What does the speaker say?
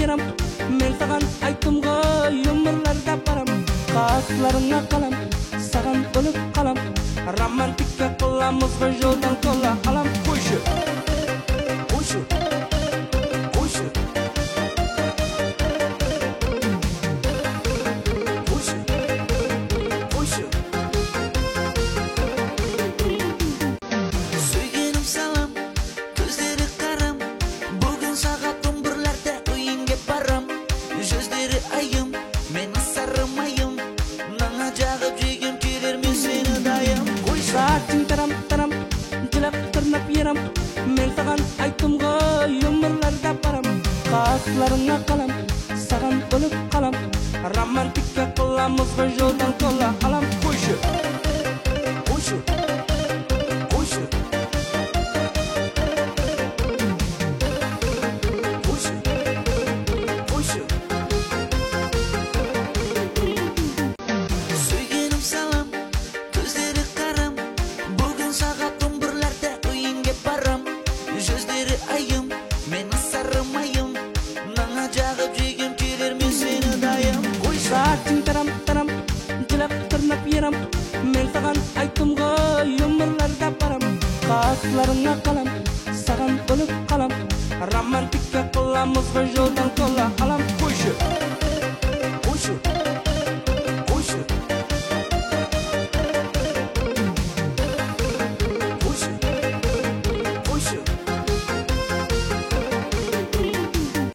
берем. Мен саған айттым ғой өмірлерде барам. Қасыларыңа қалам, саған өліп қалам. Романтика қыламыз ғой жолдан тола алам. Қойшы, қойшы, қойшы, қойшы, қойшы. Сүйгенім салам, көздері қарам. Бүгін сағат 11-лерде үйінге барам. Жүздері айым, мені сарымайым. Наңа жағып жегем келер мен сені дайым. Саатың тарам-тарам, жылап тырнап ерам. Мен саған айттым ғой өмірлерде барам. Қасыларыңа қалам, саған өліп қалам. Романтика қыламыз ғой жолдан тола алам. Қойшы, қойшы, қойшы, қойшы, қойшы. Сүйгенім салам, көздері қарам. Бүгін сағат 11-лерде үйінге барам. Жүздері айым, мені сарымайым. Наңа жағып жегем келер мен сені дайым. Саатың тарам-тарам, жылап тырнап ерам. Мен саған айттым ғой өмірлерде барам. Қасыларыңа қалам, саған өліп қалам. Романтика қыламыз ғой жолдан тола алам. Қойшы.